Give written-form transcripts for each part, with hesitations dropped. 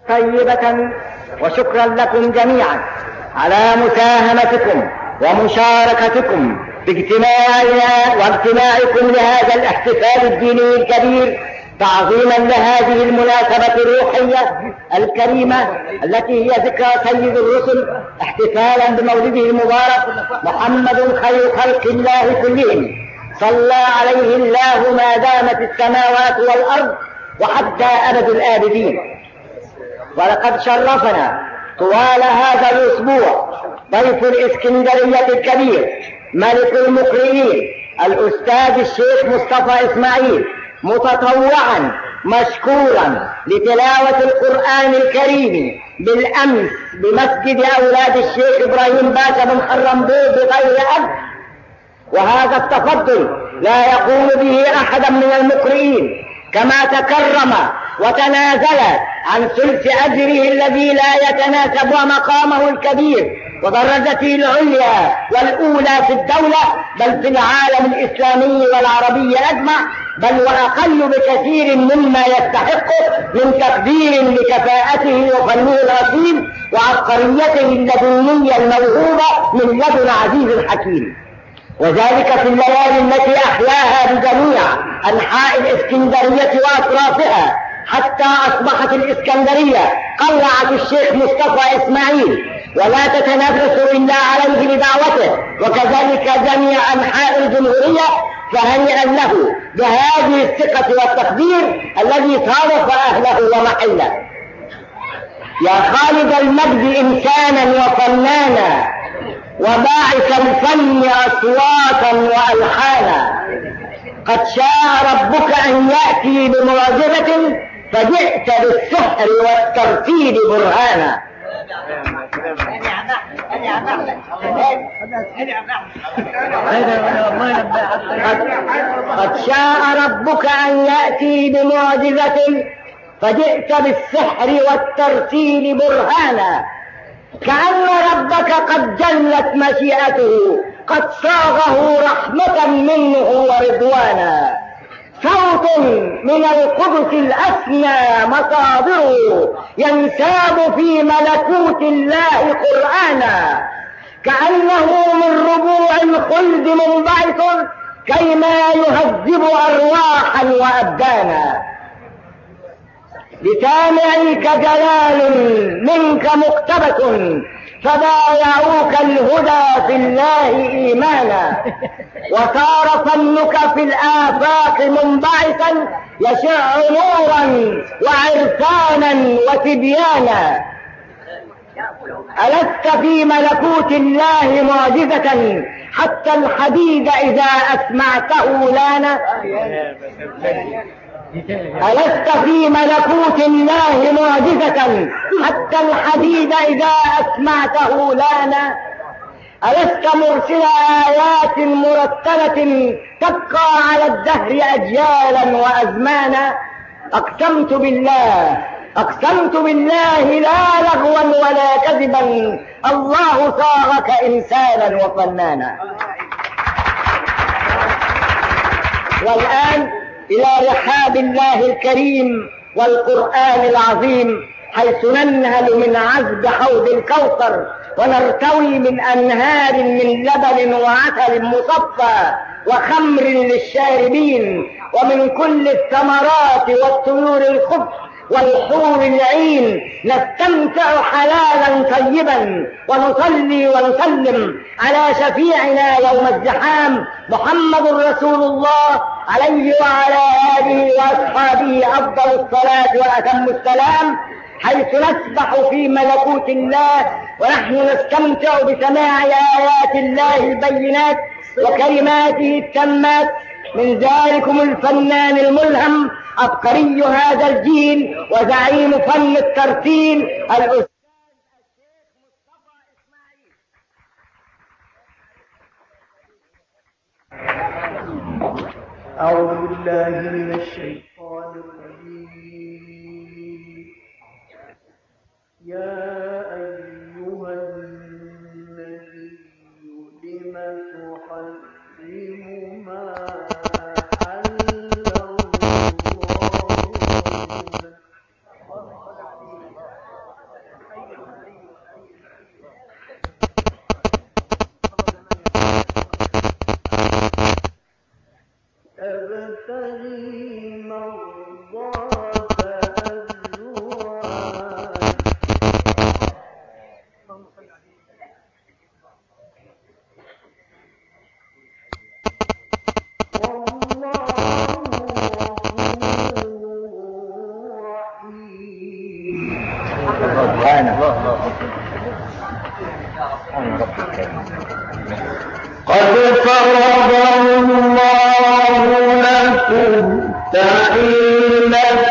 طيبة، وشكرا لكم جميعا على مساهمتكم ومشاركتكم في اجتماعنا واجتماعكم لهذا الاحتفال الديني الكبير، تعظيما لهذه المناسبة الروحية الكريمة التي هي ذكرى سيد الرسل، احتفالا بمولده المبارك محمد خير خلق الله كلهم، صلى عليه الله ما دامت السماوات والأرض وحتى أبد الآبدين. ولقد شرفنا طوال هذا الأسبوع ضيف الإسكندرية الكبير ملك المقرئين الأستاذ الشيخ مصطفى إسماعيل، متطوعا مشكورا لتلاوة القرآن الكريم بالأمس بمسجد أولاد الشيخ إبراهيم باشا بن حرمبور بغير أجر، وهذا التفضل لا يقوم به أحدا من المقرئين، كما تكرم وتنازل عن ثلث أجره الذي لا يتناسب مقامه الكبير ودرجته العليا والأولى في الدولة بل في العالم الإسلامي والعربي أجمع، بل وأقل بكثير مما يستحقه من تقدير لكفاءته وفنه الأصيل وعبقريته اللدنية الموهوبة من لدن عزيز حكيم، وذلك في الليالي التي أحياها بجميع أنحاء الإسكندرية وأطرافها حتى أصبحت الإسكندرية قلعة الشيخ مصطفى إسماعيل ولا تتنافس إلا عليه بدعوته، وكذلك جميع أنحاء الجمهورية، فهنيئا له بهذه الثقة والتقدير الذي صادف أهله ومحله. يا خالد المجد إنسانا وفنانا وباعث الفن أصواتا وألحانا، قد شاء ربك أن يأتي بمعجزة فجئت بالسحر والترتيل برهانا. قد شاء ربك أن يأتي بمعجزة فجئت بالسحر والترتيل برهانا، كأن ربك قد جلت مشيئته قد صاغه رحمة منه ورضوانا، صوت من القدس الأسنى مصادره ينساب في ملكوت الله قرآنا، كأنه من ربوع الخلد منبعث كيما يهذب أرواحا وأبدانا، لسامعيك جلال منك مقتبس فبايعوك الهدى في الله إيمانا، وصار فنك في الآفاق منبعثا يشع نورا وعرفانا وتبيانا، ألست في ملكوت الله معجزة حتى الحديد إذا أسمعته لانا، ألست في ملكوت الله معجزة حتى الحديد إذا أسمعته لانا، ألست مرسل آيات مرتلة تبقى على الدهر أجيالا وأزمانا، أقسمت بالله لا لغوا ولا كذبا الله صاغك إنسانا وفنانا. والآن إلى رحاب الله الكريم والقرآن العظيم، حيث ننهل من عذب حوض الكوثر ونرتوي من أنهار من لبن وعسل مصفى وخمر للشاربين، ومن كل الثمرات والطيور الخضر والحور العين، نستمتع حلالا طيبا ونصلي ونسلم على شفيعنا يوم الزحام محمد رسول الله عليه وعلى آله وأصحابه أفضل الصلاة وأتم السلام، حيث نسبح في ملكوت الله ونحن نستمتع بسماع آيات الله البينات وكلماته التامات، من ذلكم الفنان الملهم عبقري هذا الجيل وزعيم فن الترتيل الأستاذ الشيخ مصطفى إسماعيل. أعوذ بالله من الشيطان الرجيم. يا أيها النبي لم تحرم ما قد فرض الله لكم تحلة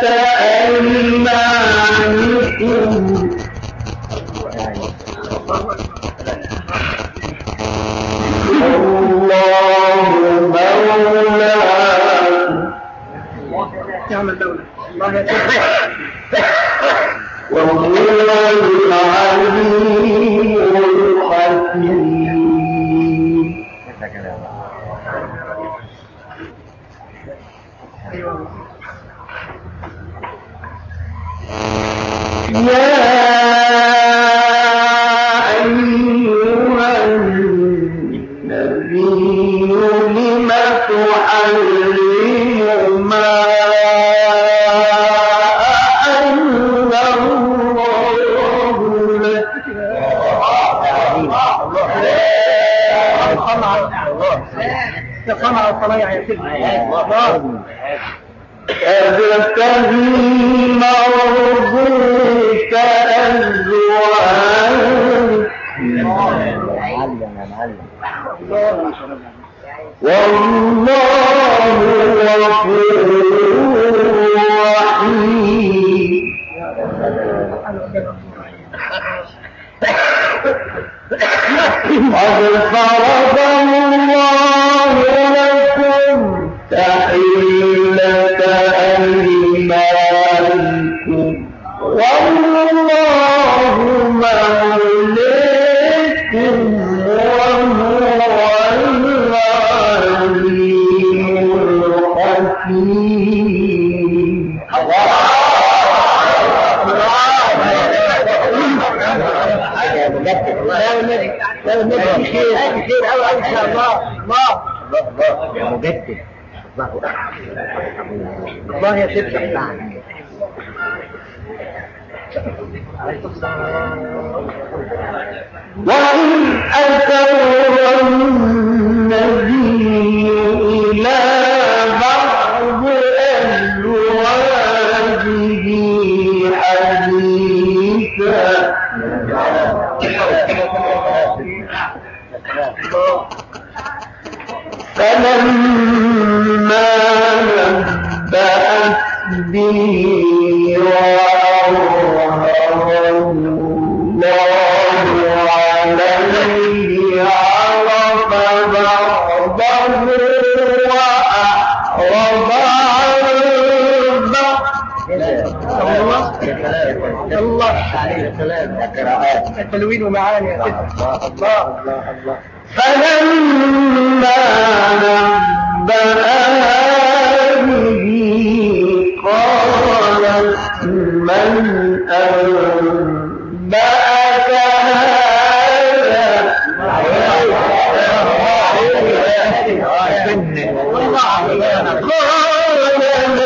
أيمانكم الله مولاكم يعمل دولة الله يتبع وهو العليم الحكيم. يا أيها النبي لم تحرم ما أحل الله لك القمع والصنايع يا سيدنا أبتغي مرضيك أزواجك والله غفور رحيم. قد فرض الله لكم تحلة أيمانكم والله مولاكم وهو العليم الحكيم. لا النبي خير أوي إن شاء الله. يا مجدد الله يا سيدنا وإن أتوا النبي إلى بعض أزواجه حديثا فلما نبأت به وأظهره الله عليه عرف بعضه وأعرض عن بعض. الله التلوين ومعاني يا سيدنا الله. فلما نبأها به قالت من أنبأك هذا قال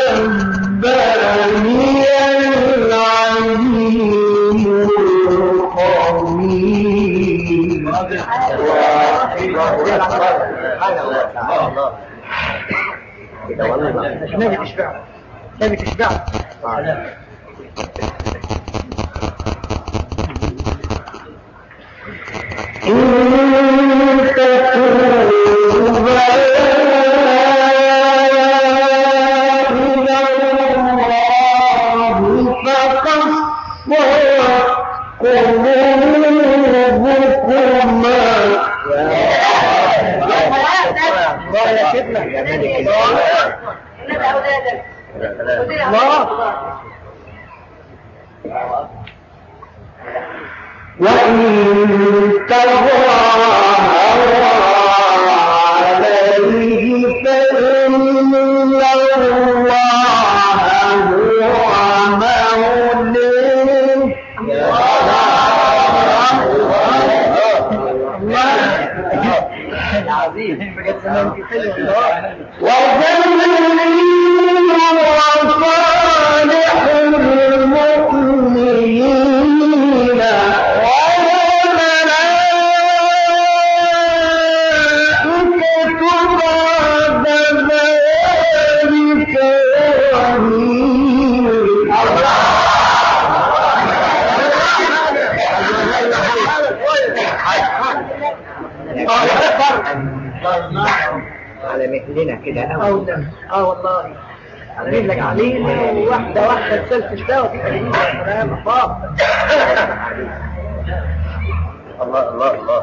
نبأني العليم الخبير. نبي تشبع إن تتوبا إلى الله فقد قلوبكما. وإن تظاهر عليه فإن الله هو مولاه وصالح المؤمنين والملائكة بعد ذلك ظهير. على مثلنا كده والله على لك علينا واحدة تسلسل ده وتبقى جميلة يا سلام الله الله الله.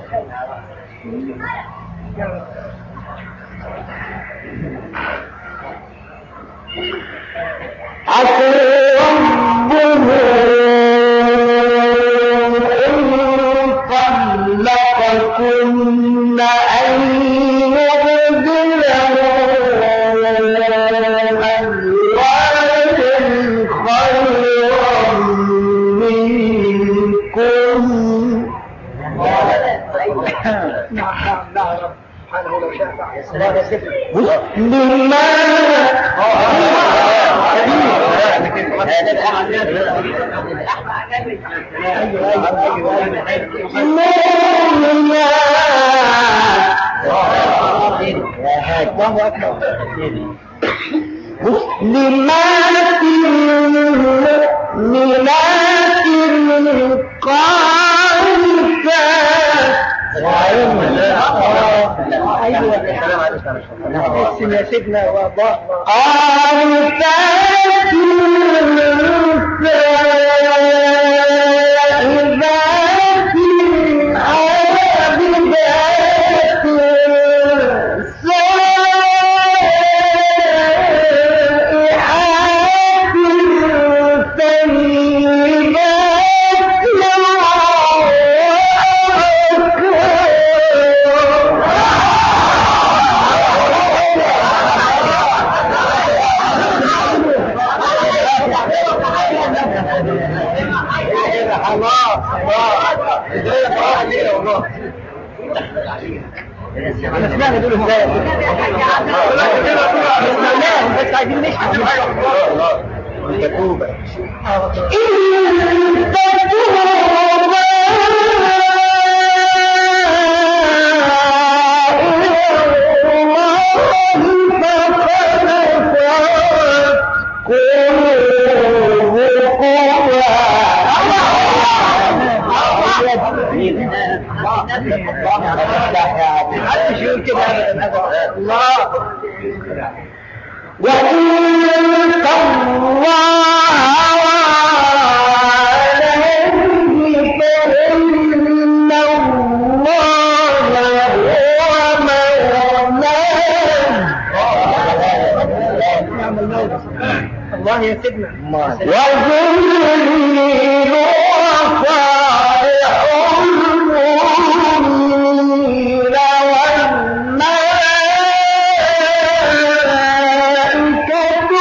عسى ربه إن طلقكن أن يبدله أزواجا خيرا منكم مسلمات مؤمنات قانتات يا سيدنا قانتات سائبات عابدات سائحات طيبات سمعنا دول ازاي بس عايزين نشحن تتوبة وإن الله عليه فإن الله هو مولاه الله يا سيدنا وجبريل وصالح المؤمنين والملائكة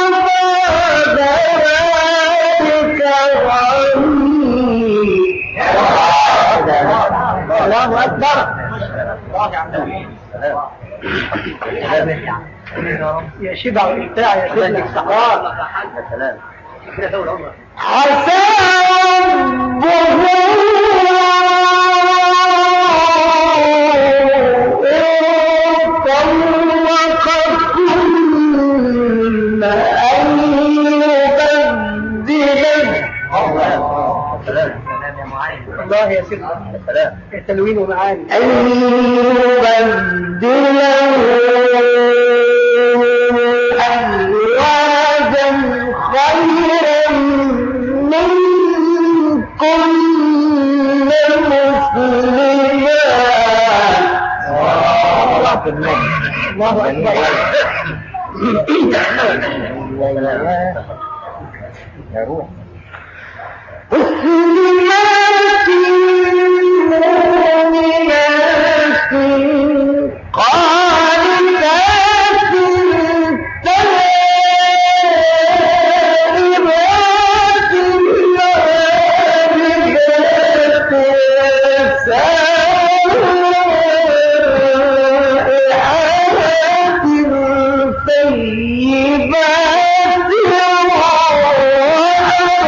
الله أكبر يا شبع والإبتاع يا سيدنا عسى ربه إن طلقكن أن يبدله الله يا سيدنا التلوين ومعاني أن يبدله أزواجا خيرا منكم مسلمات الله أكبر يا روح مسلمات مؤمنات قانتات تائبات عابدات سائحات طيبات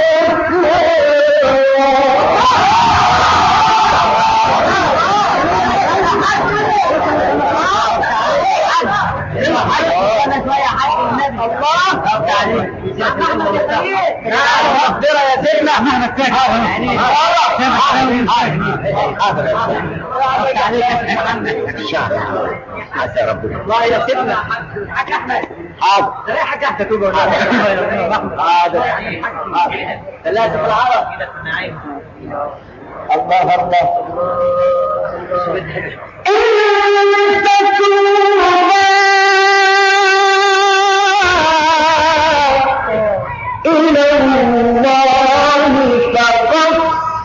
سيدنا مهما كان حتى ربنا الله يا سيدنا حاج احمد حاضر حاج احمد تقول حاضر ثلاثه في العرب الله الله إلى الله فقد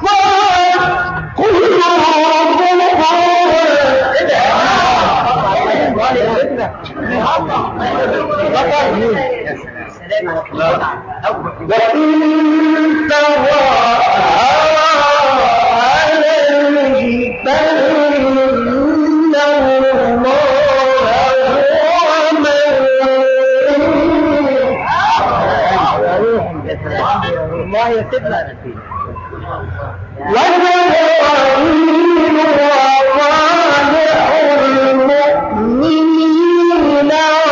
وإن الله يا سيدنا وجبريل وصالح المؤمنين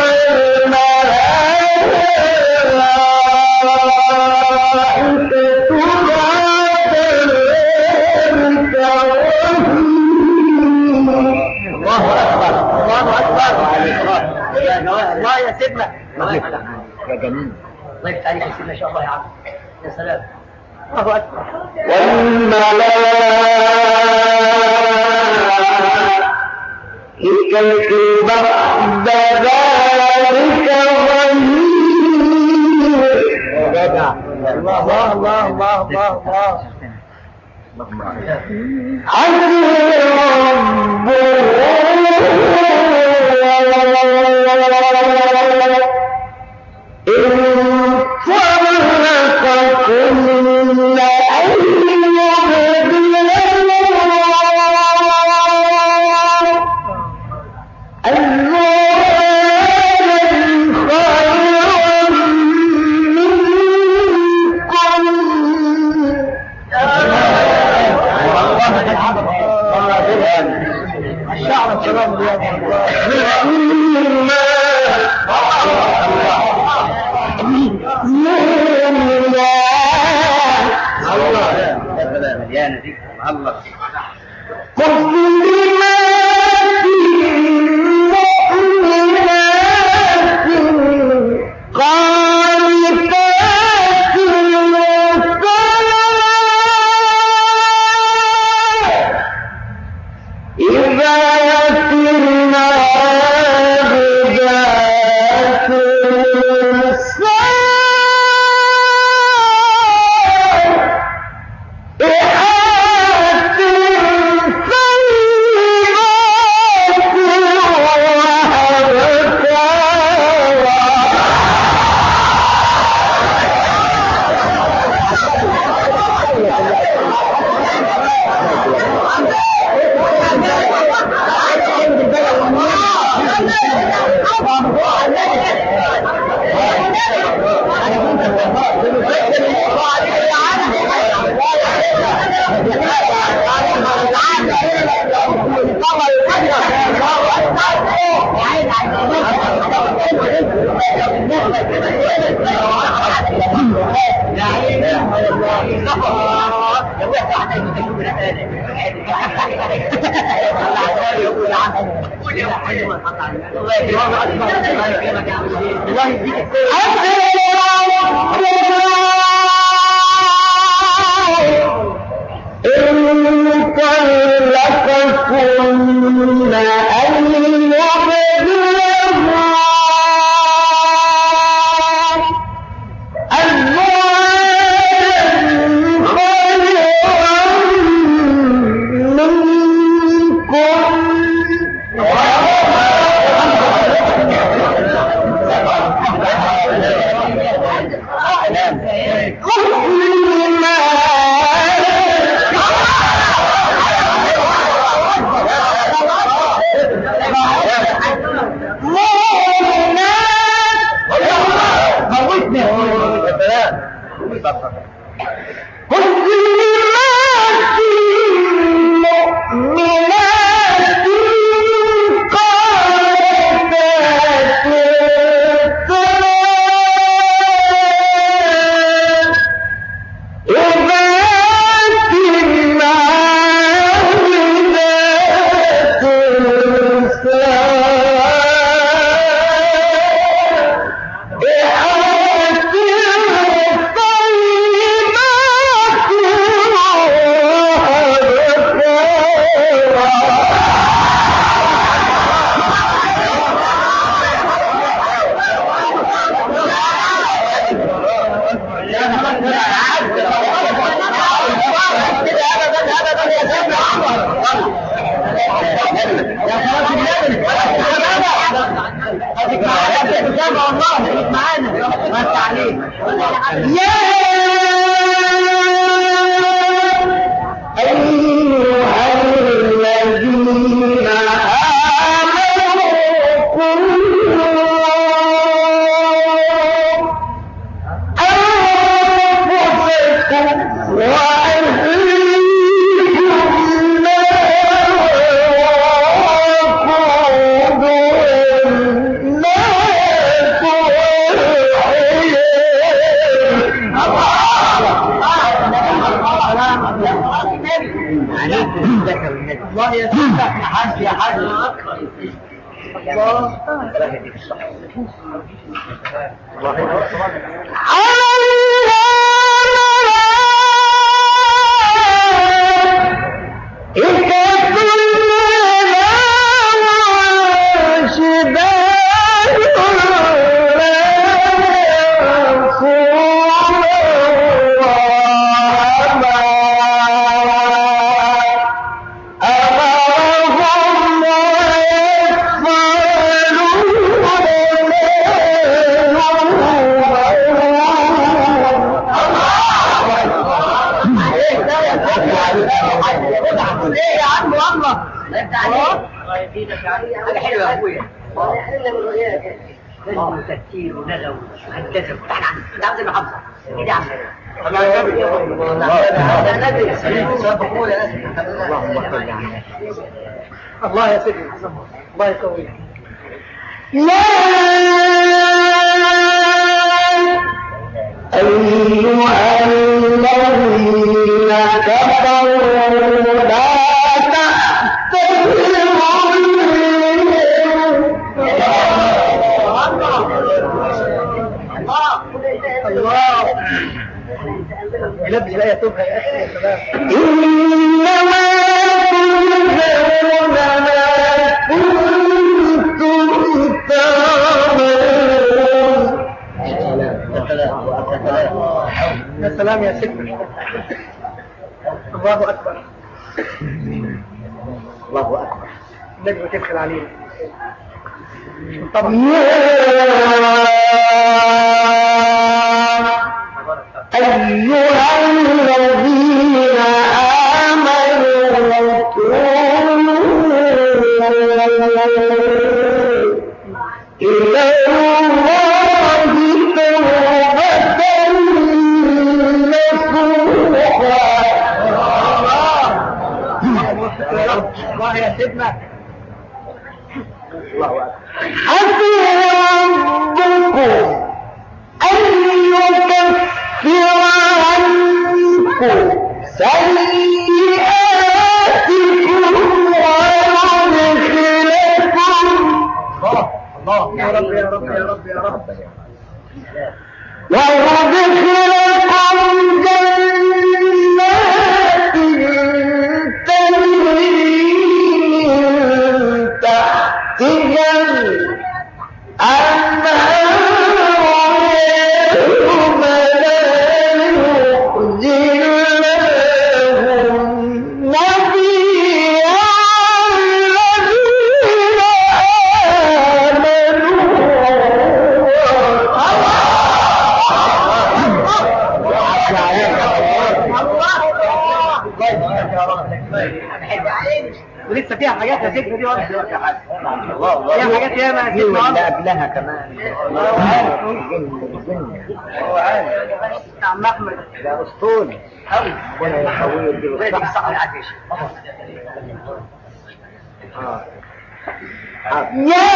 والملائكة الله أكبر الله أكبر الله يا سيدنا يا جميل الله يفتح عليك يا سيدنا إن شاء الله يا عم يا سلام الله أكبر والملائكة بعد ذلك ظهير الله الله الله الله الله عسى ربه إن طلقكن أن يبدله أزواجا خيرا منكم الشعر الكرام يا مليانة دي الله الله يا سيدنا يا حاج يا حاج الله ايه يا عم والله انت عليك حاجه حلوه يا اخويا لازم تفكير ونغم وهندسه احنا عاوز المحافظه ايه ده يا عم الله يا سيدي الله يقويك أيها الذين كفروا لا لبس لا يتوبها يا أخي يا شباب إنما تنذرون ما كنتم تعملون. يا سلام يا سيدنا الله أكبر الله أكبر. النجم تدخل علينا طبعا أيها الذين آمنوا توبوا إلى الله توبة نصوحا. الله يا سيدنا حسب ربكم أن يكفر عنكم سيئاتكم ويدخلكم يا رب يا رب يا رب يا رب ويدخلكم جنات تجري من تحتها الأنهار يوم لا يخزي الله النبي والذين ولسه فيها حاجات يا سيدنا دي واحده فيها حاجات ياما يا دي واللي سيدنا قبلها كمان. الله عارف هو عارف. يا عم احمد ده أسطول ربنا يقويه ويديله زي الصحة. الصحة العافية يا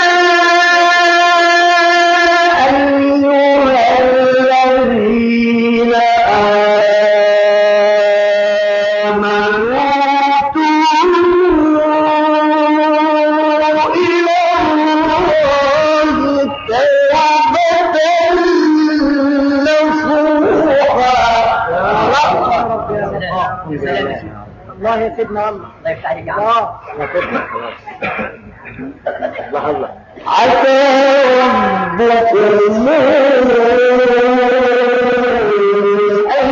أيها الذين آمنوا توبوا إلى الله توبة نصوحا. الله يا سيدنا الله الله يفتح عليك يا عم. الله الله الله. عسى ربكم أن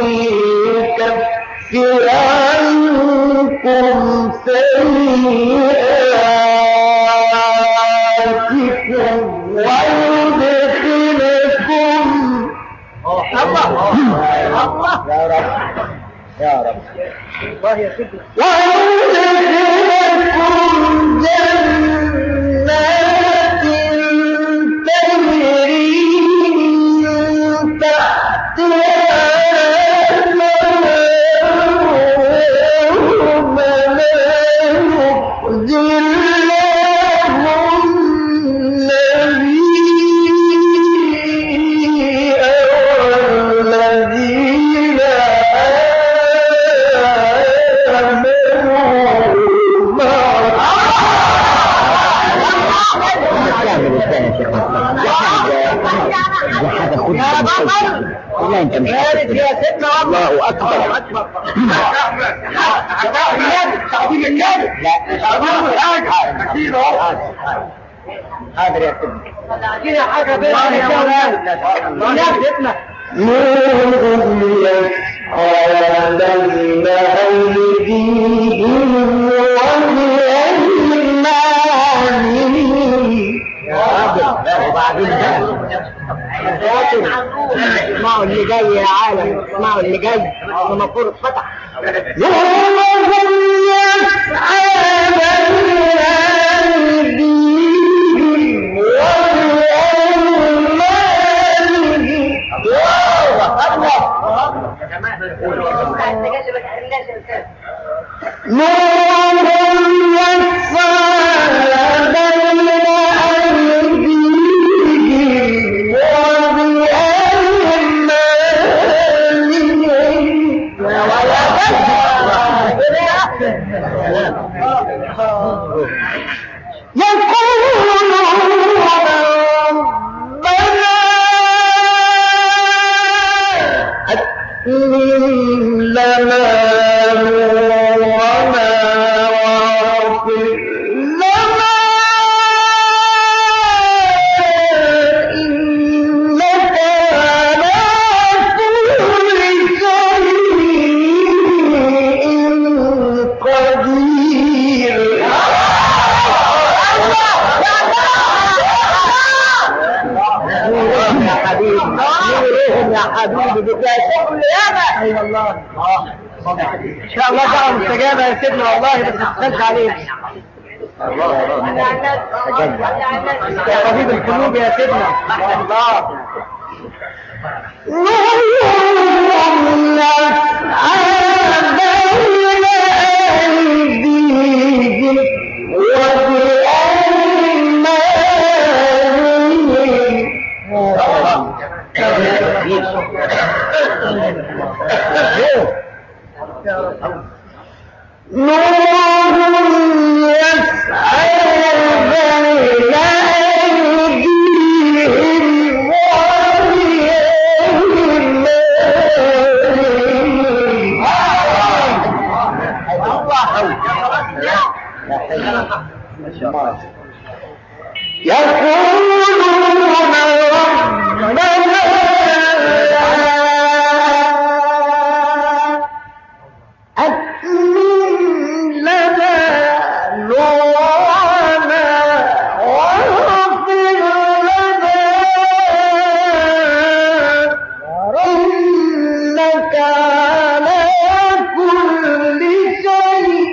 يكفر عنكم سيئاتكم ويدخلكم يا رب يا رب الله يا سيدنا. ويدخلكم جنات تجري من تحتها الأنهار لا يخزي الله النبي والذين يا بطل لا انت مش بارك يا سيدنا. الله اكبر تعظيم النبي. لا تعظيم الحاج. حاضر يا سيدنا كده حاجه بين يا مولانا. يا سيدنا نورهم يسعى بين أيديهم وبأيمانهم وبعدين اسمعوا اللي جاي يا عالم، اسمعوا اللي جاي المفروض اتفتح. نورهم يسعى بين أيديهم وبأيمانهم نورهم يسعى بين أيديهم وبأيمانهم يقولون ربنا أتمم لنا نورنا واغفر لنا إنك على كل شيء قدير. نورهم يا حبيبي، نورهم يا حبيبي بتاع شغل ياما. اي والله ان شاء الله دعوه مستجابه يا سيدنا والله، بس ما تخافش عليك يا طبيب القلوب يا سيدنا. الله نورهم يسعى بين أيديهم وبأيمانهم نورهم يسعى بين أيديهم يقولون ربنا أتمم لنا نورنا واغفر لنا إنك على كل شيء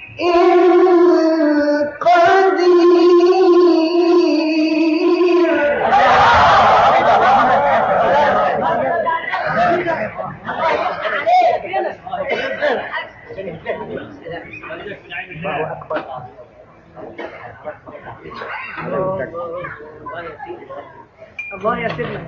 الله يا سيدنا.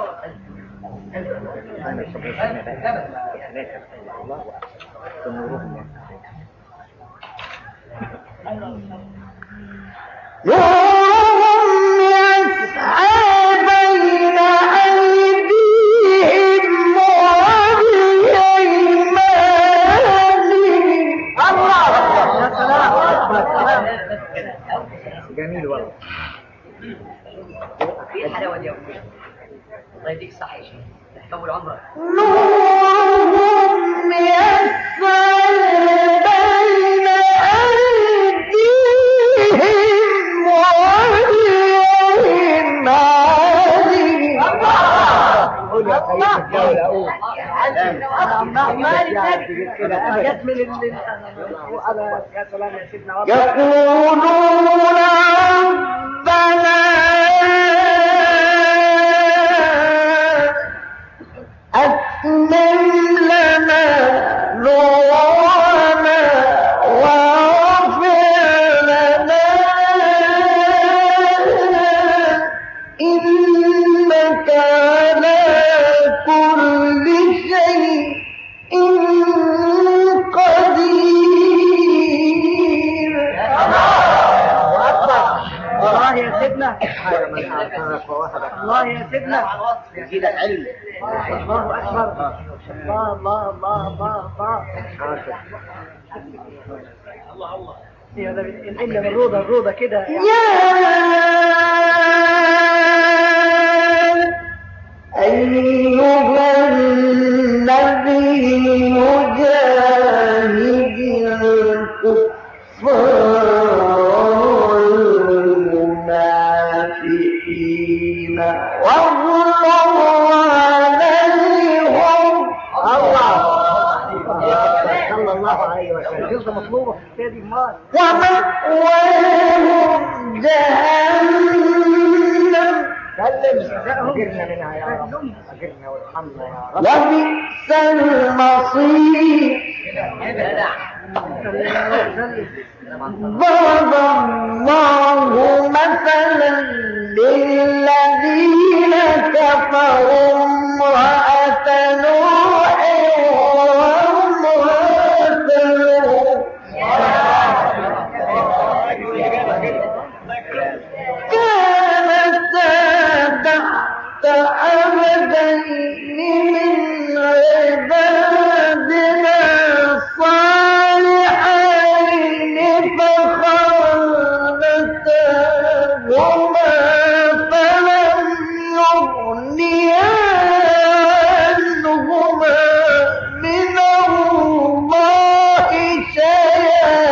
نورهم يسعى بين أيديهم وبأيمانهم. الله يا سلام. جميل والله. في الحلاوه دي الله يديك صح يا شيخ، طول عمرك. نورهم يسعى بين أيديهم وبأيمانهم. قول يا سيد الدولة قول. كده جت من على يا سلام يا سيدنا يقولون ربنا أتمم لنا نورنا واغفر لنا إنك على كل شيء قدير. الله يا سيدنا الله يا سيدنا يزيد العلم. الله أكبر الله الله الله الله الله يا ده العلم الروضة كده يا أيها النبي جاهد الكفار والمنافقين واغلظ عليهم. صلى الله عليه وسلم جزء مطلوبة في سيدي المال ومأواهم جهنم أجرنا منها يا رب أجرنا وارحمنا يا رب وبئس المصير. ضرب الله مثلا للذين كفروا امرأة نوح وامرأة لوط كانتا تحت عبدين من عبادنا صالحين فخانتاهما فلم يغنيا عنهما من الله شيئا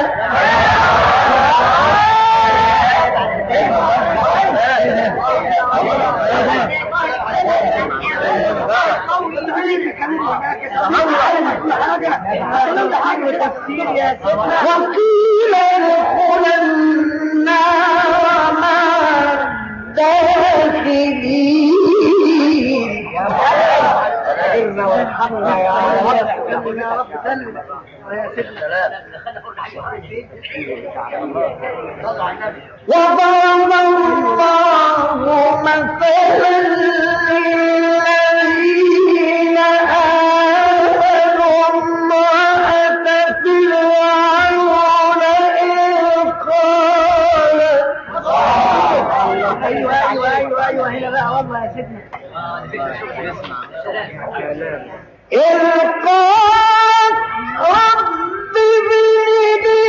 وقيل ادخلا النار مع الداخلين. وارحمنا يا رب يا رب سلم يا سيدنا وضرب الله مثلا للذين آمنوا امرأة فرعون إذ قالت ايوه هنا بقى والله يا سيدنا إذ قالت رب ابن لي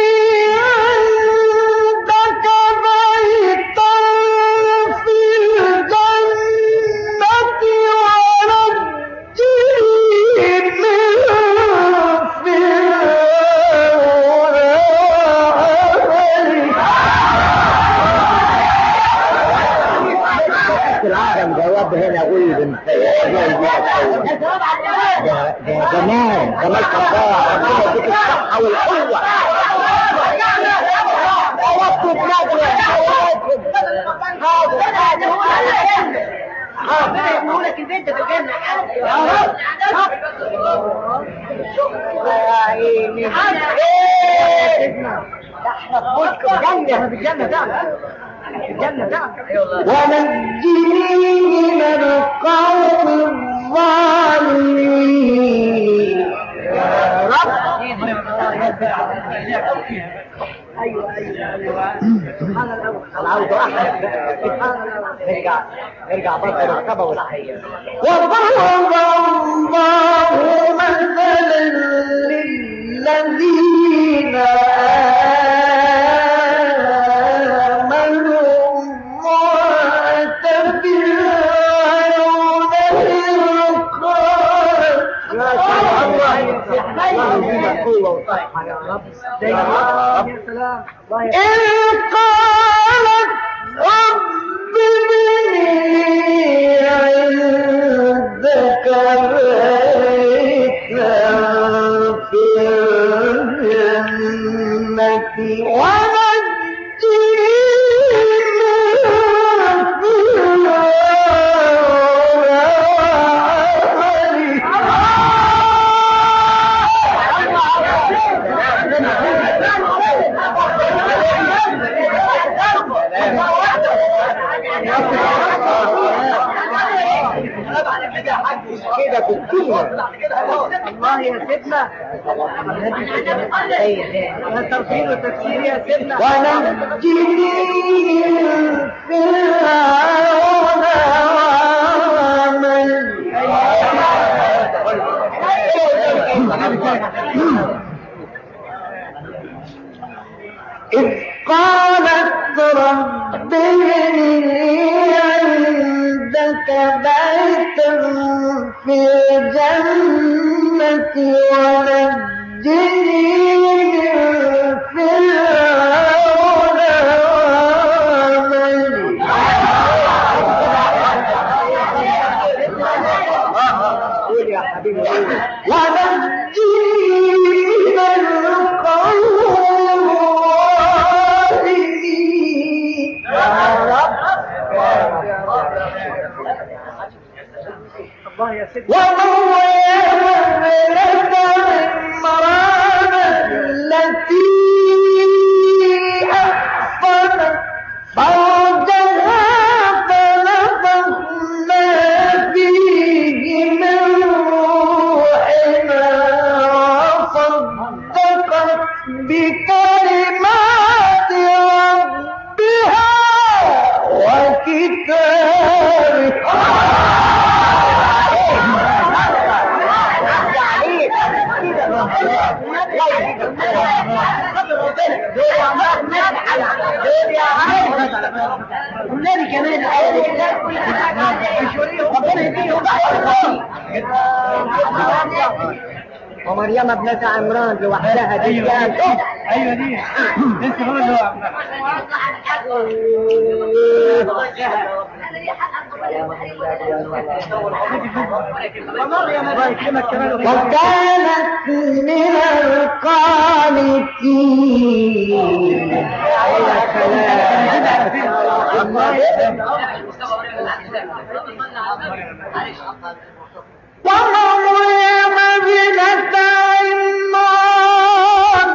عندك بيتا في الجنة ونجني من فرعون وعمله. العالم جواب هنا ويل جمال كبار ربنا يديك الصحة والقوة. ربنا يبنوا لك البيت في الجنة يا رب احنا في الجنة ونجني من القوم الظالمين. يا رب ايوه سبحان الاول العودة أحلى. ارجع بطل الرقبة والحية. وضرب الله مثلا للذين آمنوا امرأة فرعون إذ قالت رب ابن لي عندك بيتا في كده في الدنيا. الله يا سيدنا يا توفيق وتفسير يا سيدنا. ونجني فرعون إذ قالت رب ابن لي عندك بيتا في الجنة ونجني من فرعون قول يا حبيبي قول. ونجني من القوم الظالمين. الله يا سيدنا. ومريم ابنة عمران التي أحصنت فرجها فنفخنا فيه من روحنا وصدقت بكلمات ربها وكتابه. ومريم ابنة عمران لوحدها دي. ايوه دي انت هو اللي وكانت من القانتين. ومريم ابنة عمران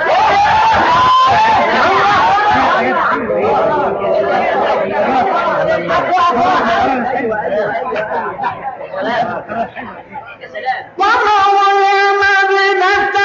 ومريم ابنة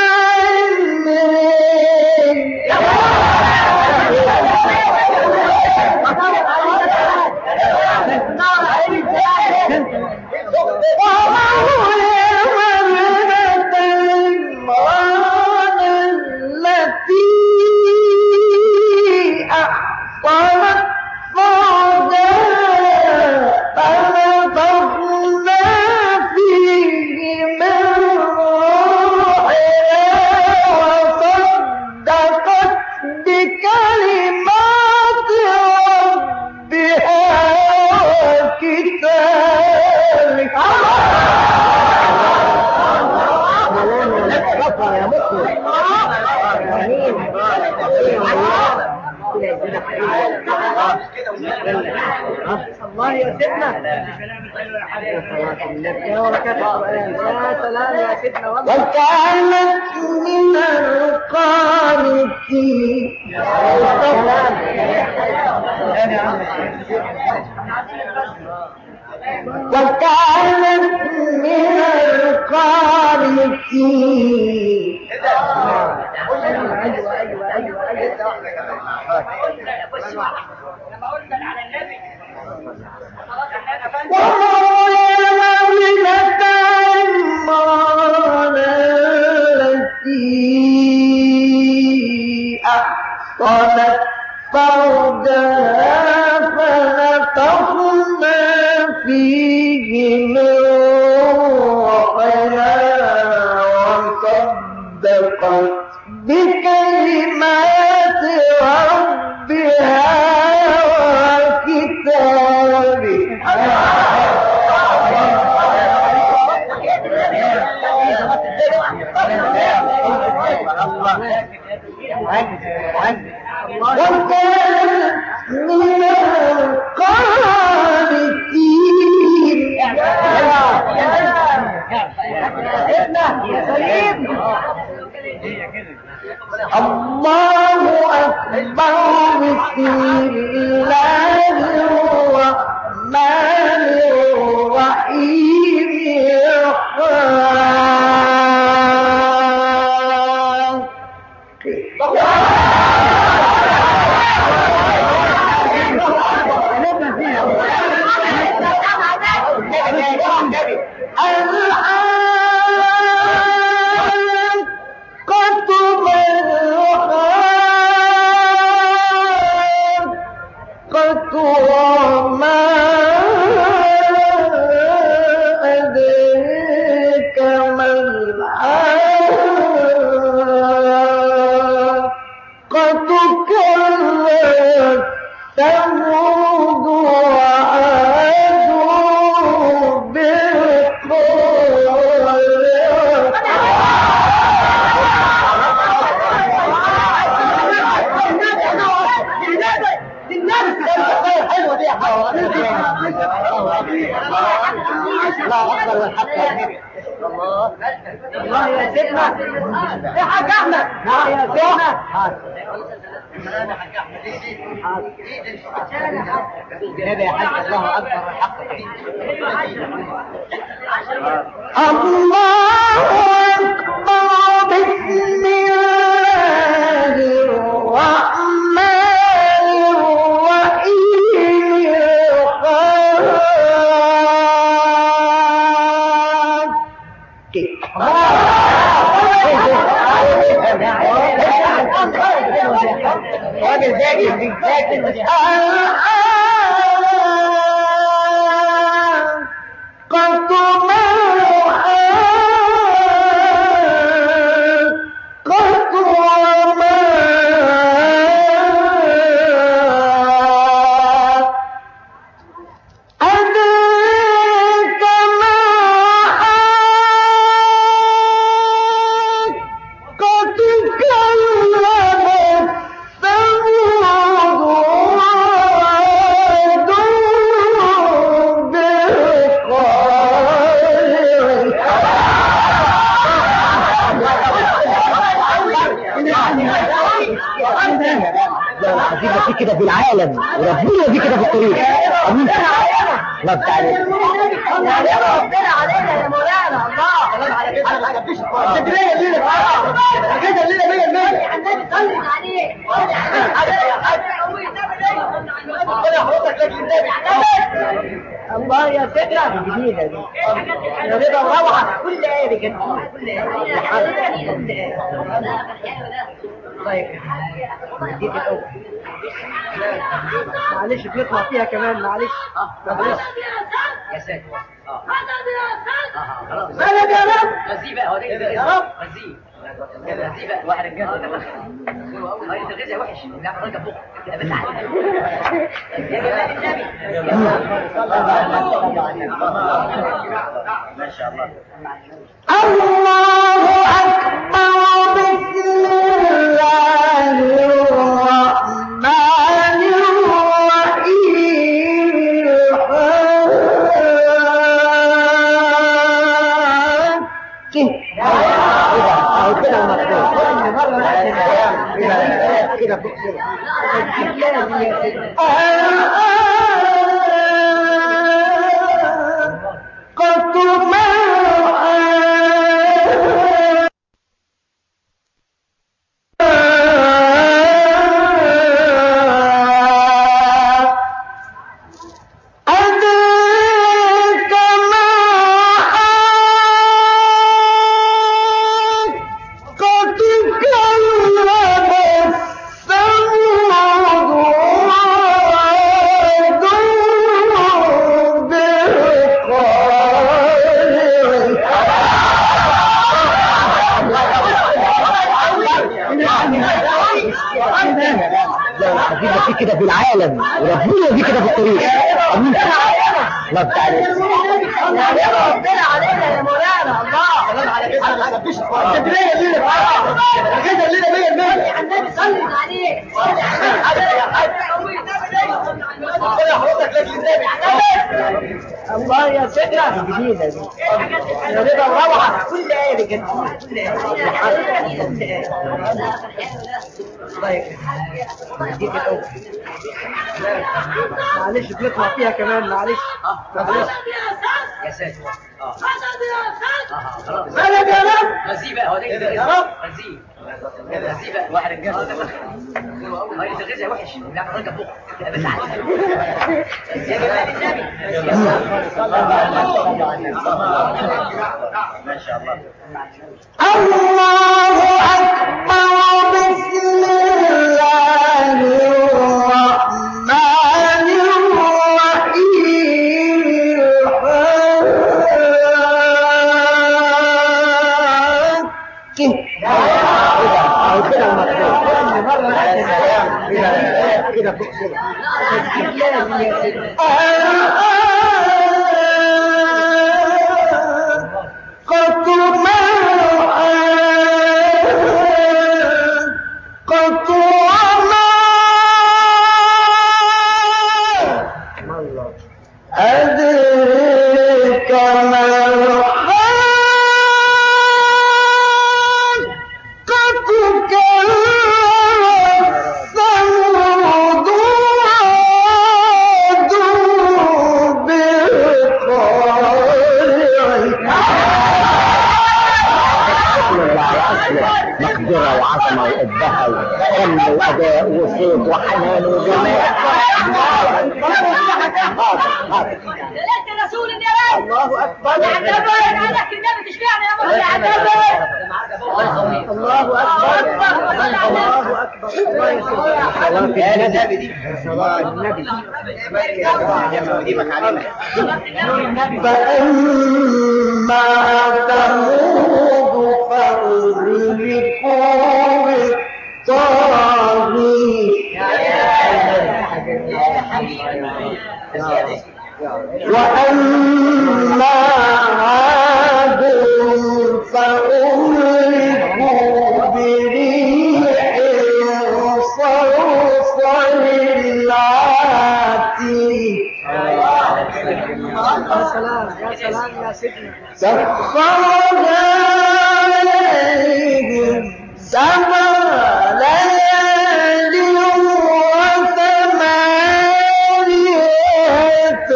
الله يا سيدنا. يا سلام يا سيدنا. وكانت من القانتين. وكانت من القانتين. ومريم ابنة عمران التي أحصنت فرجها فنفخنا فيه من روحنا وصدقت بكلمات ربها وكتابه. وكان من القانتين. الله أكبر. بسم الله الرحمن الرحيم. الله يا سيدنا يا حاج احمد. يا سيدنا النبي يا حاج الله اكبر والحق. الله أكبر. بسم الله الرحمن الرحيم. راجل ذاكر كده في العالم وربنا دي كده في الطريق. الله تعالى ربنا علينا يا مولانا. الله الله يا سيدنا الجديدة دي يا رضا روعة. كل آية كانت كل معلش بيطلع فيها كمان. معلش يا ساتر. بلد يا رب. غزيه بقى. هو ده يا رب. غزيه بقى. واحد رجاله انت غزيه وحش. لا راجل فوق كده بس يا جمال النبي. ما شاء الله. الله أكبر. بسم الله الرحمن الرحيم. كده في العالم وربنا دي كده في الطريق. نبت عليك يا ربنا علينا يا مولانا الله سلام على كده ما تخبيش التدريه اللي كده اللي 100% النبي صلي عليه يا حضرتك لاجل النبي الله يا سيدنا جديدة دي يا رضا وروعة كل آية كده معلش بنطلع فيها كمان معلش يا ساتر مالك يا رب غزي بقى هو ده يا رب غزي بقى واحد الجهل هاي الغذاء وحش بيعمل رجل فوق بس يا جمال ما شاء الله الله أكبر بسم الله الرحمن أدرك ما الحق الثمود وعاد بالقارعة مقدرة وعظمة وإبهة وحلم وأداء وصوت وحنان وجمال دلالة رسول النبي الله أكبر يعتبر عليك النبي تشفعني يا ابو يعتبر الله أكبر الله أكبر الله يسلمك يا نبي دي صلاة النبي ديمك علينا فأما ثمود فأهلكوا بالطاغية وأما عاد فأهلكوا بريح صرصر عاتيه يا سلام يا سلام يا سيدنا سخرها عليهم 7 ليال و8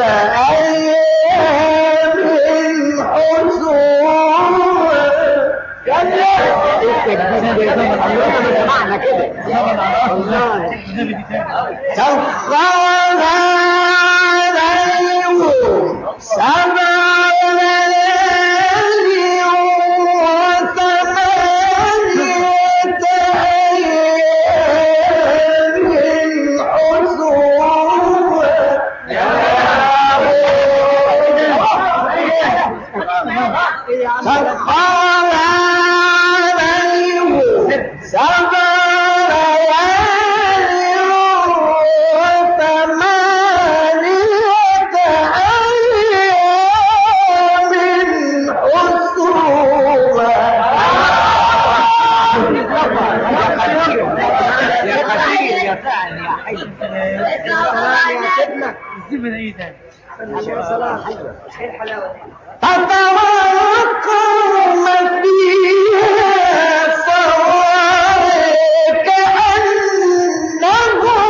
أيام حسوما معنى كده سخرها عليهم 7 ليال و8 أيام حسوما سخرها عليهم 7 ليال و8 فتوقعوا فيها سواء كأنهم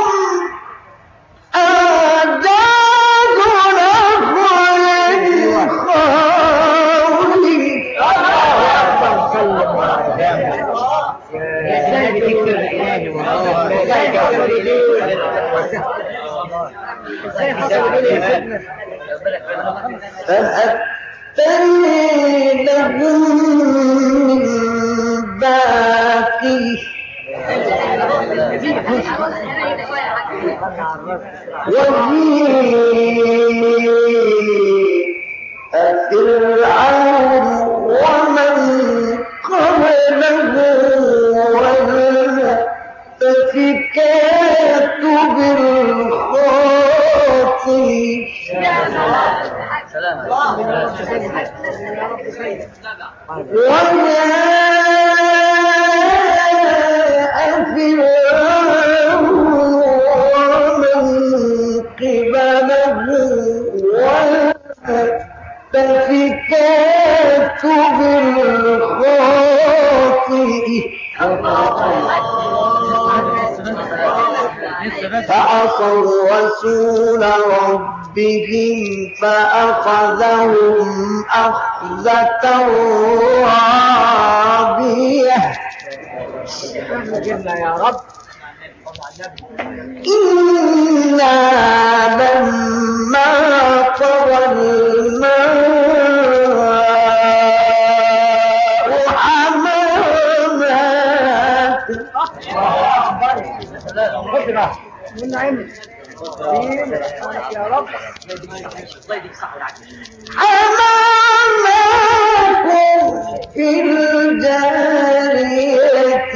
أعداد نخل خاوي فأتي لهم من باقي وجيء فرعون ومن قبله والمؤتفكات والمؤتفكات بالخاطئ وجاء فرعون ومن قبله والمؤتفكات بالخاطئ فعصوا رسول ربهم فأخذهم أخذة رابية يا رب إنا لما طغى الماء حمامات من عمل يا رب حمامكم في الجارية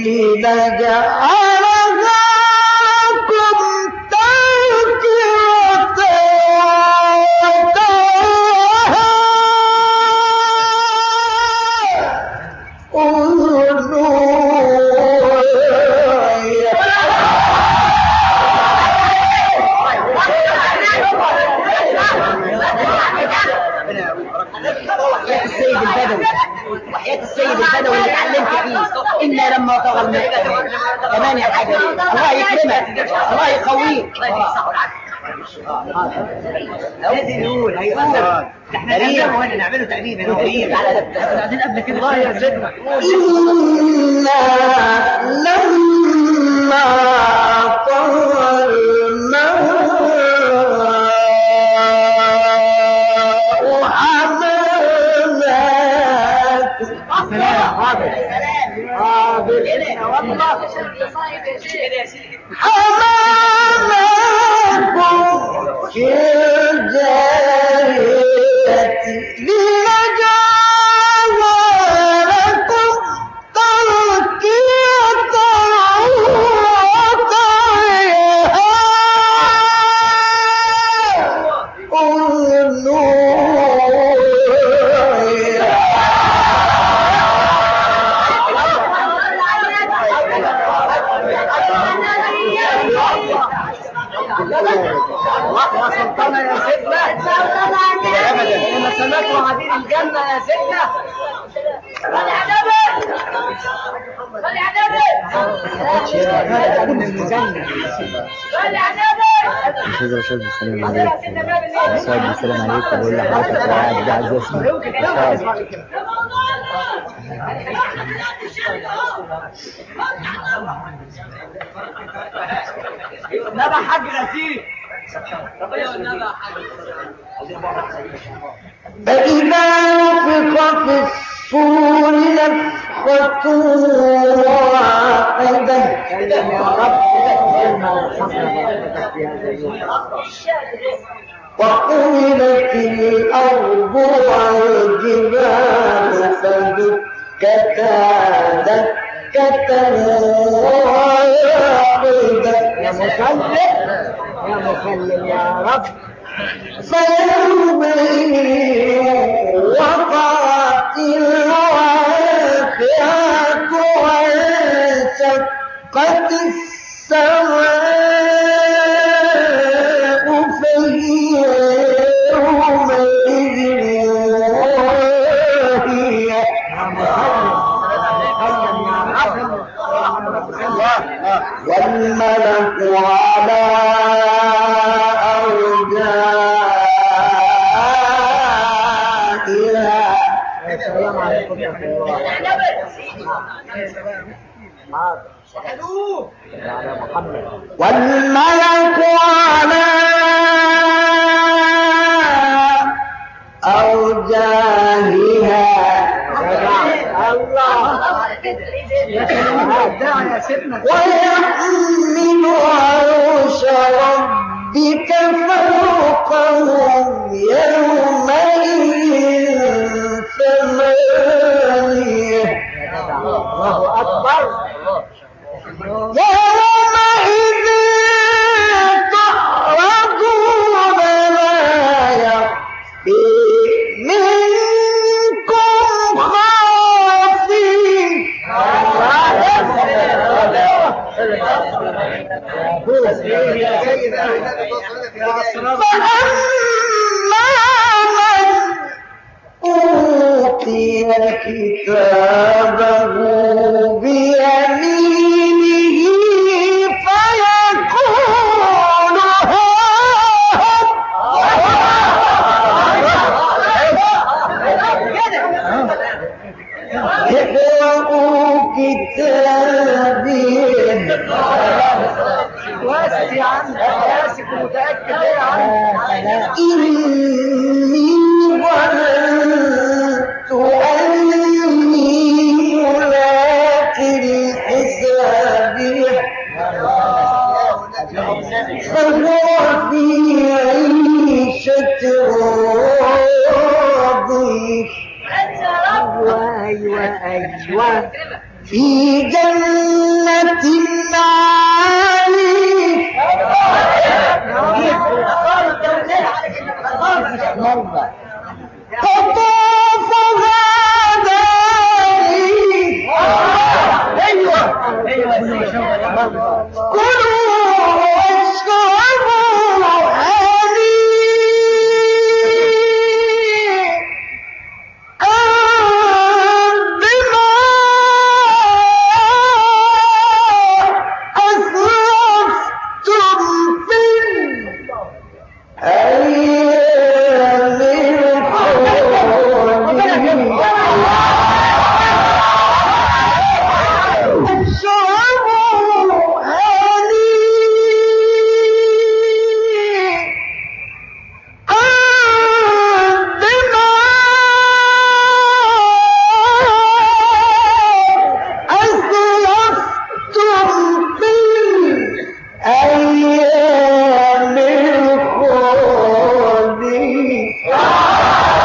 لجعلها لكم تذكرة وحياة السيد البدوي اللي اتعلمت فيه إنا لما طغى الماء كمان يا حاجة الله يكرمك الله يقويك لازم يقول هيقول احنا نعمله ولا نعمله تأمين عايزين قبل كده الله يرزقنا إنا لما طغى الماء حمامكم في الجارية ليجعلها لكم تذكرة سلطانة يا سيدنا لما سمعتوا هذه الجنة يا سيدنا السلام عليكم بقول لحضرتك قاعد قاعد نبع حاج غسيل فإذا نفخ في الصور نفخة واحدة وحملت الأرض والجبال فدكتا دكة واحدة يا مخلل يا رب فيومئذ وقعت الواقعة وانشقت السماء فهي يومئذ واهية والملك على السلام عليكم يا محمد والملك على أرجائها الله ويحمل عرش ربك فوقهم يومئذ ثمانية الله أكبر يومئذ تعرضون لا يخفي منكم خافي فأما من أوتي كتابه بيمينه فيقول اقرأوا كتابي واسف يا عم واسف ومتأكد ايه يا عم إني ظننت أني ملاق حسابي فهو في عيشة راضية أيوة في جنة عالية قطوفها دانية كلوا واشربوا هنيئا بما أسرفتم في الأيام الخالية اشربوا هنيئا بما أسرفتم في الأيام الخالية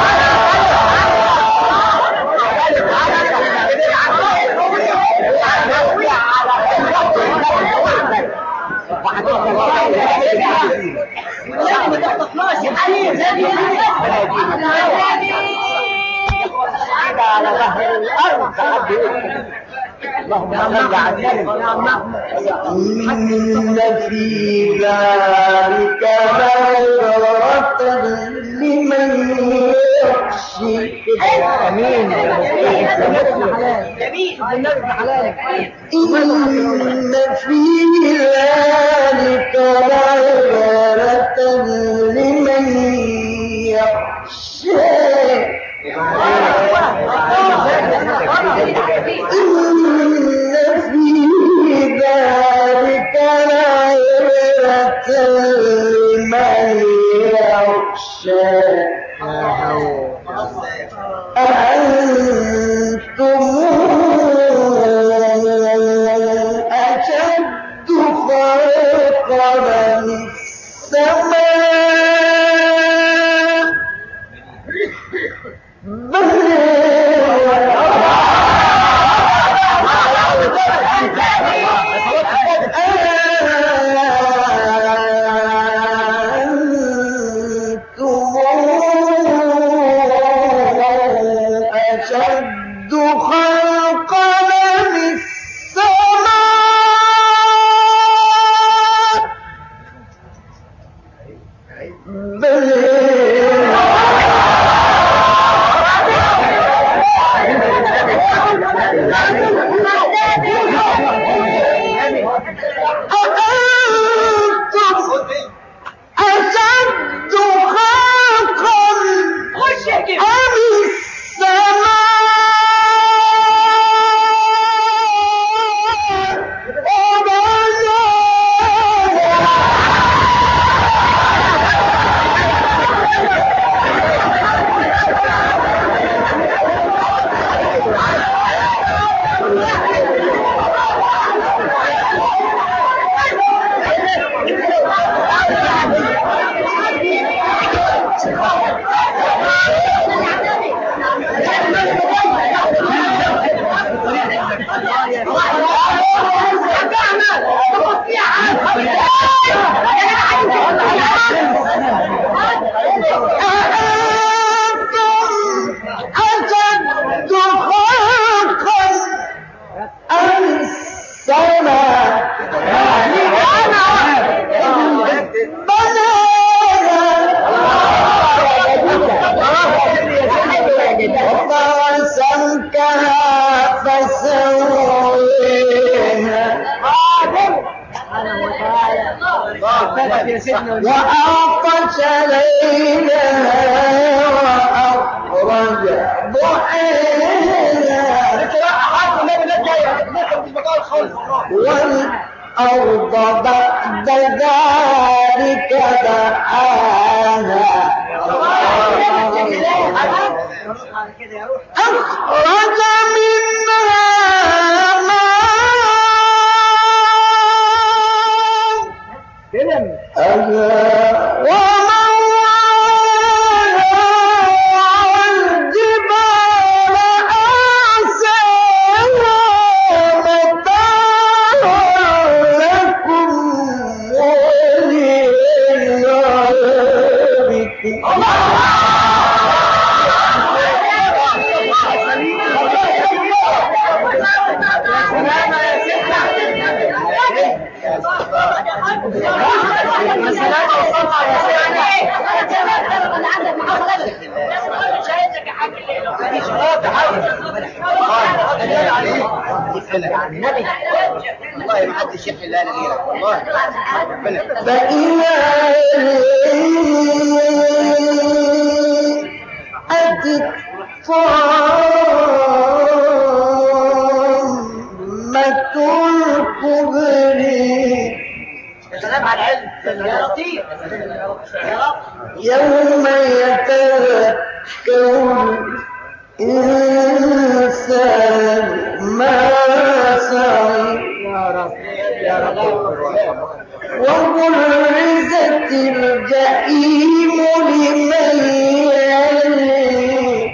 على ظهر الارض اللهم صل على إن في ذلك لعبرة لمن يخشى امين إن في ذلك لعبرة لمن يخشى إن في ذلك لعبرة لمن يخشى أأنتم أشد خلقا من السماء أشد خلقا من السماء وأغطش ليلها وأخرج والأرض بعد ذلك دحاها أخرج منها والله ما حد يشح الا انا غيرك والله. فإذا أتت طامة الكبرى سلام على العلم يا لطيف يا رب. يوم يتذكر الإنسان ما سعى وبرزت الجحيم لمن يلي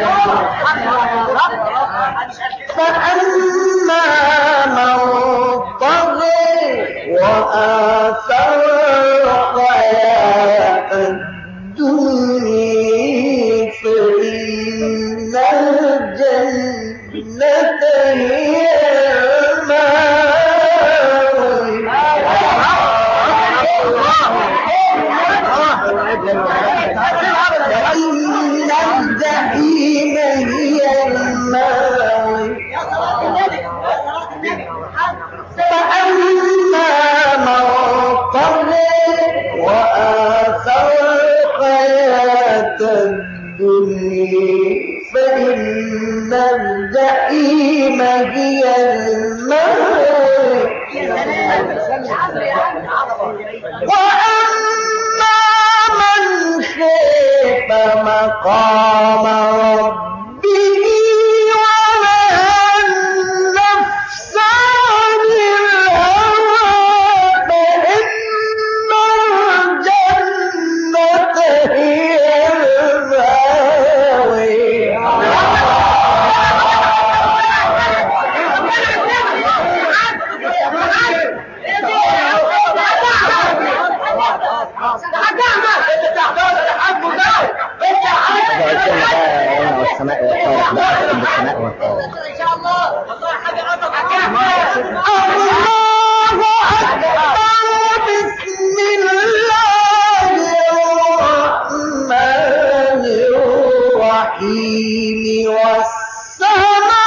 فأما من طغى وآثر الحياة الدنيا فإن الجنة هي فإن الجحيم هي المأوى فأما من طغى وآثر الحياة الدنيا فإن الجحيم هي المأوى وأما من خاف مقام ربه ونهى النفس عن الهوى فإن الجنة هي المأوى والسماء والطارق بالسماء والطارق. ان شاء الله الله أكبر بسم الله الرحمن الرحيم والسماء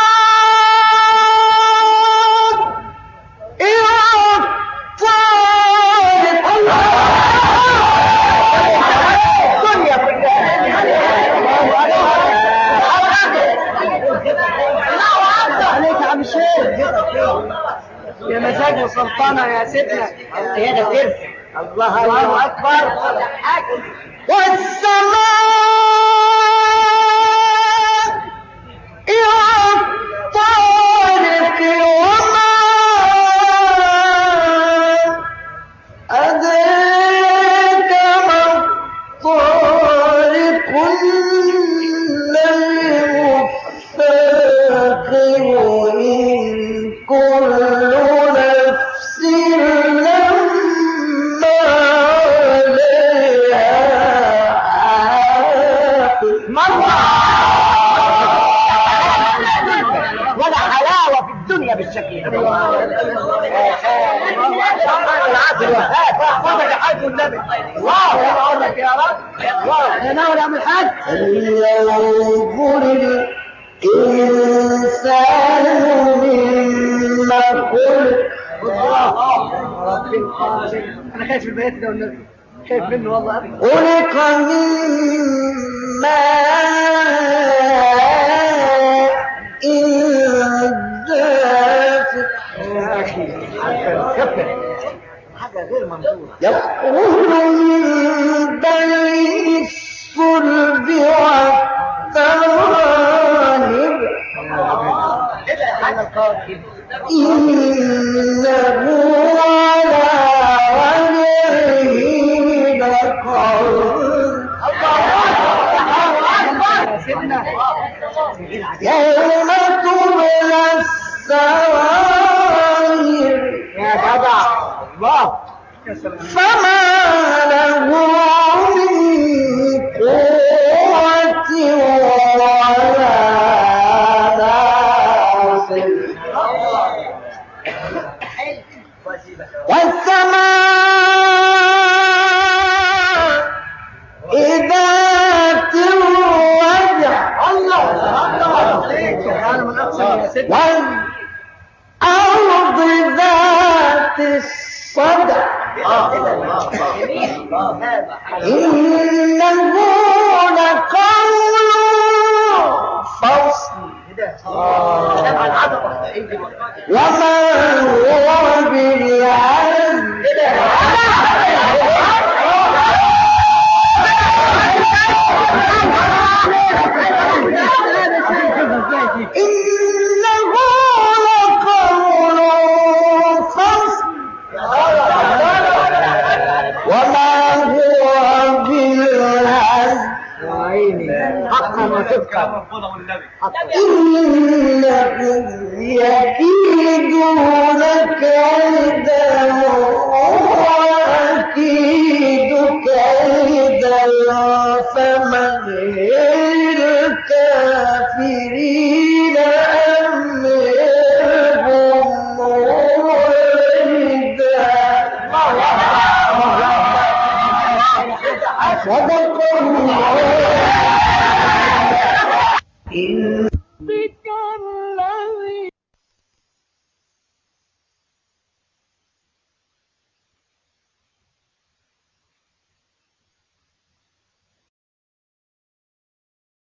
يا مزاج وسلطانة يا سيدنا يا ده سر. الله أكبر. والسماء والطارق وما أدراك ما الطارق الفاقر إن كل نفس لما عليها حافظ ولا حلاوة في الدنيا بالشكل ده. الله يقول لك يا رب. يا نور يا الحاج. فلينظر الإنسان مما خلق انا خايف من البيات ده والنبي، خايف منه والله ابدا. خلق من ماء دافق حاجه غير منظوره. يخرج من بين الصلب والترائب إنه على وجهه لقادر يوم تبلى السرائر يا جدع الله فما له من قوة ولا ناصر والسماء ذات الرجع والأرض ذات الصدع إنه لقول فصل وما هو بالعزم إنه لقول فصل وما هو بالعزم حقا وصدقا إنهم يكيدون كيدا وأكيد كيدا فمهل الكافرين أمهلهم رويدا صدق الله